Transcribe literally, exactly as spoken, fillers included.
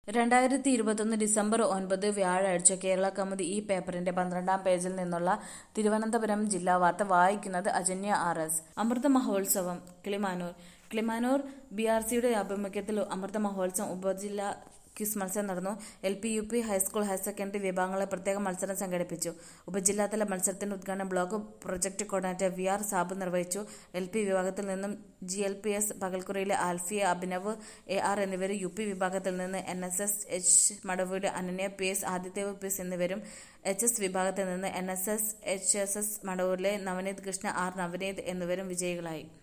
രണ്ടായിരത്തി ഇരുപത്തൊന്ന് ഡിസംബർ ഒൻപത് വ്യാഴാഴ്ച കേരള കൗമുദി ഈ പേപ്പറിന്റെ പന്ത്രണ്ടാം പേജിൽ നിന്നുള്ള തിരുവനന്തപുരം ജില്ലാ വാർത്ത വായിക്കുന്നത് അജന്യ ആർ എസ്. അമൃത മഹോത്സവം കിളിമാനൂർ. കിളിമാനൂർ ബി ആർ സിയുടെ ആഭിമുഖ്യത്തിൽ അമൃത മഹോത്സവം ഉപജില്ലാ ക്വിസ് മത്സരം നടന്നു. L P, U P, high school, higher secondary വിഭാഗങ്ങളെ പ്രത്യേക മത്സരം സംഘടിപ്പിച്ചു. ഉപജില്ലാതല മത്സരത്തിന്റെ ഉദ്ഘാടനം block project coordinator V R Sabu നിർവഹിച്ചു. എൽ പി വിഭാഗത്തിൽ നിന്നും ജി എൽ പി എസ് പകൽക്കുറയിലെ ആൽഫിയ, അഭിനവ്, എ ആർ എന്നിവരും, യു പി വിഭാഗത്തിൽ നിന്ന് N S S H Madavoor Ananya P S, Adidev P S എന്നിവരും, എച്ച് എസ് വിഭാഗത്തിൽ നിന്ന് N S S H S S മടവൂരിലെ നവനീത് കൃഷ്ണ, ആർ നവനീത് എന്നിവരും വിജയികളായി.